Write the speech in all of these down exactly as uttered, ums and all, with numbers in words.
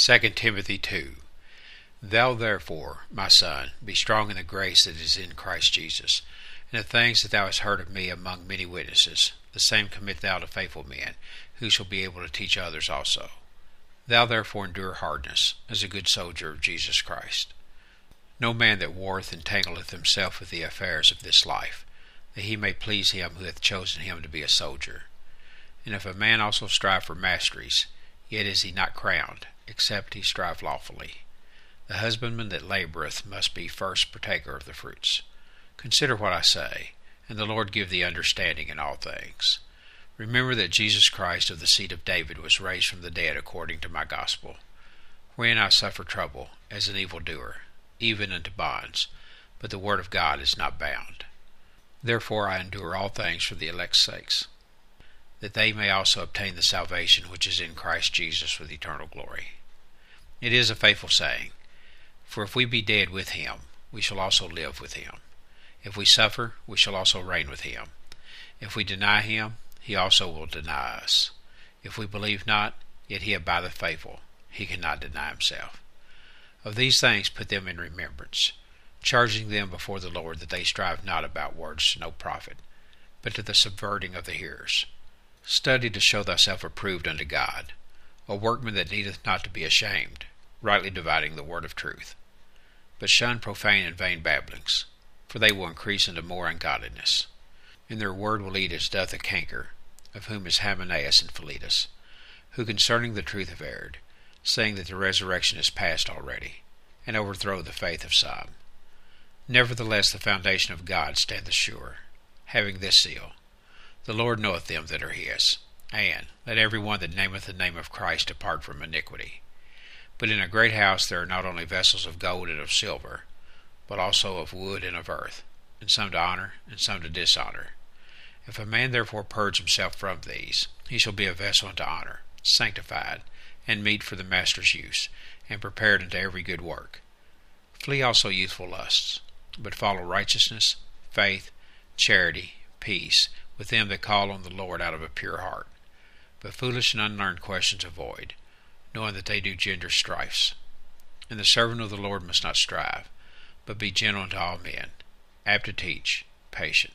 Second Timothy two. Thou therefore, my son, be strong in the grace that is in Christ Jesus, and the things that thou hast heard of me among many witnesses, the same commit thou to faithful men, who shall be able to teach others also. Thou therefore endure hardness, as a good soldier of Jesus Christ. No man that warreth entangleth himself with the affairs of this life, that he may please him who hath chosen him to be a soldier. And if a man also strive for masteries, yet is he not crowned, except he strive lawfully. The husbandman that laboureth must be first partaker of the fruits. Consider what I say, and the Lord give thee understanding in all things. Remember that Jesus Christ of the seed of David was raised from the dead according to my gospel, wherein I suffer trouble as an evildoer, even unto bonds, but the word of God is not bound. Therefore I endure all things for the elect's sakes, that they may also obtain the salvation which is in Christ Jesus with eternal glory. It is a faithful saying, for if we be dead with him, we shall also live with him. If we suffer, we shall also reign with him. If we deny him, he also will deny us. If we believe not, yet he abideth faithful, he cannot deny himself. Of these things put them in remembrance, charging them before the Lord that they strive not about words to no profit, but to the subverting of the hearers. Study to show thyself approved unto God, a workman that needeth not to be ashamed, rightly dividing the word of truth. But shun profane and vain babblings, for they will increase into more ungodliness. And their word will eat as doth a canker, of whom is Hymenaeus and Philetus, who concerning the truth have erred, saying that the resurrection is past already, and overthrow the faith of some. Nevertheless the foundation of God standeth sure, having this seal, The Lord knoweth them that are his, and let every one that nameth the name of Christ depart from iniquity. But in a great house there are not only vessels of gold and of silver, but also of wood and of earth, and some to honor, and some to dishonor. If a man therefore purge himself from these, he shall be a vessel unto honor, sanctified, and meet for the master's use, and prepared unto every good work. Flee also youthful lusts, but follow righteousness, faith, charity, peace, with them that call on the Lord out of a pure heart. But foolish and unlearned questions avoid, knowing that they do gender strifes. And the servant of the Lord must not strive, but be gentle unto all men, apt to teach, patient,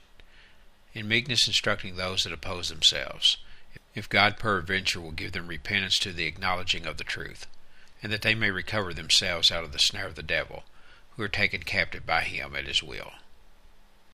in meekness instructing those that oppose themselves, if God peradventure will give them repentance to the acknowledging of the truth, and that they may recover themselves out of the snare of the devil, who are taken captive by him at his will.